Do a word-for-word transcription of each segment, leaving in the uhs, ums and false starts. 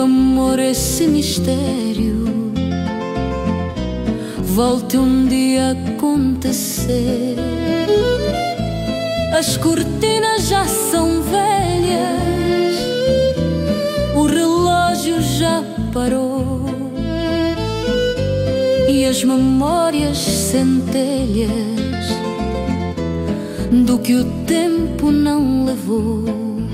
amor, esse mistério, volte um dia a acontecer. As cortinas já são velhas, o relógio já parou e as memórias centelhas do que o tempo não levou.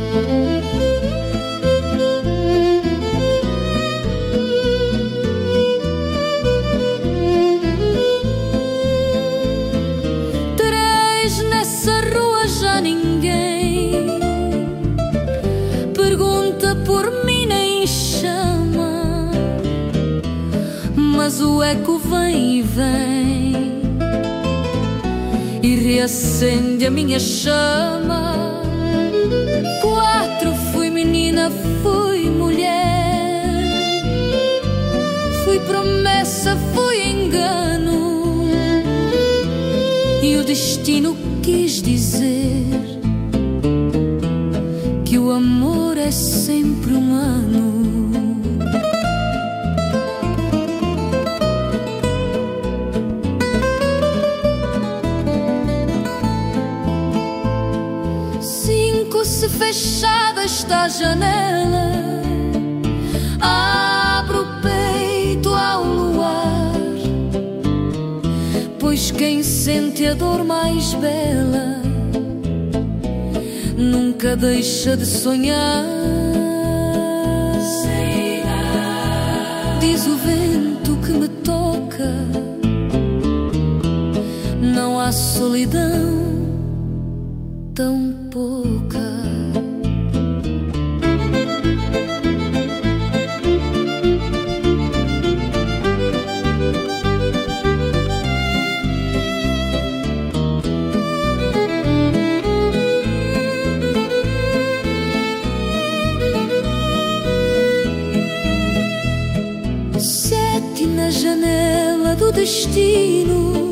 Três nessa rua já ninguém pergunta por mim nem chama, mas o eco vem e vem e reacende a minha chama. Quatro, fui menina, fui mulher, fui promessa, fui engano, e o destino quis dizer que o amor é sempre humano. Se fechada está a janela, abro o peito ao luar, pois quem sente a dor mais bela nunca deixa de sonhar. Diz o vento que me toca, não há solidão tão pouca. Sete na janela do destino,